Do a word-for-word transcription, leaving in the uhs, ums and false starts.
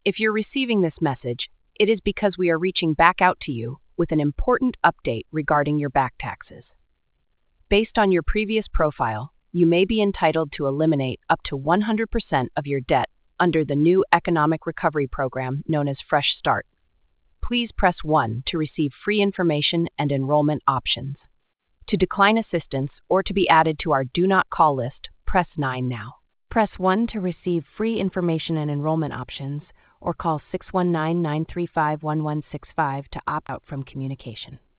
If you're receiving this message, it is because we are reaching back out to you with an important update regarding your back taxes. Based on your previous profile, you may be entitled to eliminate up to one hundred percent of your debt under the new economic recovery program known as Fresh Start. Please press one to receive free information and enrollment options. To decline assistance or to be added to our Do Not Call list, press nine now. Press one to receive free information and enrollment options, or call six one nine, nine three five, one one six five to opt out from communication.